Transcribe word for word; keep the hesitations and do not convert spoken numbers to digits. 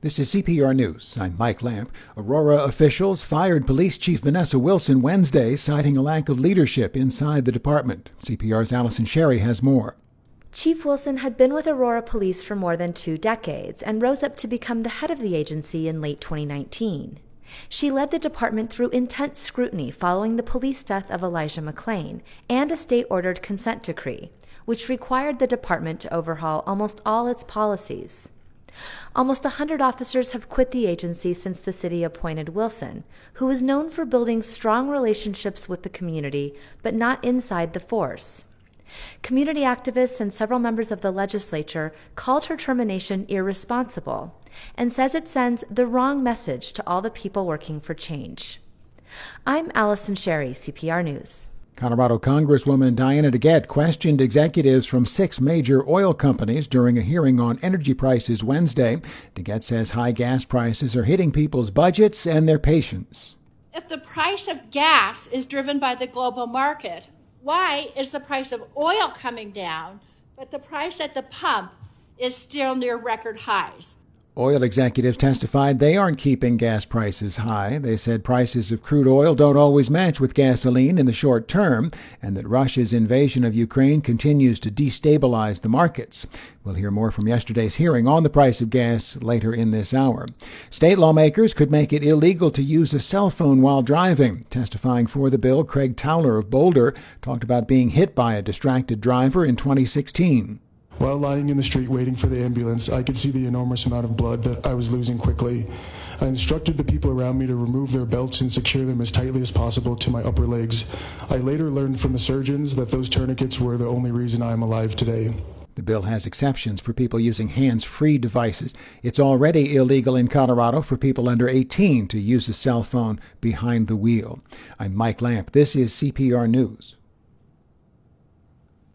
This is C P R News. I'm Mike Lamp. Aurora officials fired Police Chief Vanessa Wilson Wednesday, citing a lack of leadership inside the department. C P R's Allison Sherry has more. Chief Wilson had been with Aurora Police for more than two decades and rose up to become the head of the agency in late twenty nineteen. She led the department through intense scrutiny following the police death of Elijah McClain and a state-ordered consent decree, which required the department to overhaul almost all its policies. Almost a hundred officers have quit the agency since the city appointed Wilson, who is known for building strong relationships with the community, but not inside the force. Community activists and several members of the legislature called her termination irresponsible and says it sends the wrong message to all the people working for change. I'm Allison Sherry, C P R News. Colorado Congresswoman Diana DeGette questioned executives from six major oil companies during a hearing on energy prices Wednesday. DeGette says high gas prices are hitting people's budgets and their patience. If the price of gas is driven by the global market, why is the price of oil coming down, but the price at the pump is still near record highs? Oil executives testified they aren't keeping gas prices high. They said prices of crude oil don't always match with gasoline in the short term, and that Russia's invasion of Ukraine continues to destabilize the markets. We'll hear more from yesterday's hearing on the price of gas later in this hour. State lawmakers could make it illegal to use a cell phone while driving. Testifying for the bill, Craig Towler of Boulder talked about being hit by a distracted driver in twenty sixteen. While lying in the street waiting for the ambulance, I could see the enormous amount of blood that I was losing quickly. I instructed the people around me to remove their belts and secure them as tightly as possible to my upper legs. I later learned from the surgeons that those tourniquets were the only reason I am alive today. The bill has exceptions for people using hands-free devices. It's already illegal in Colorado for people under eighteen to use a cell phone behind the wheel. I'm Mike Lamp. This is C P R News.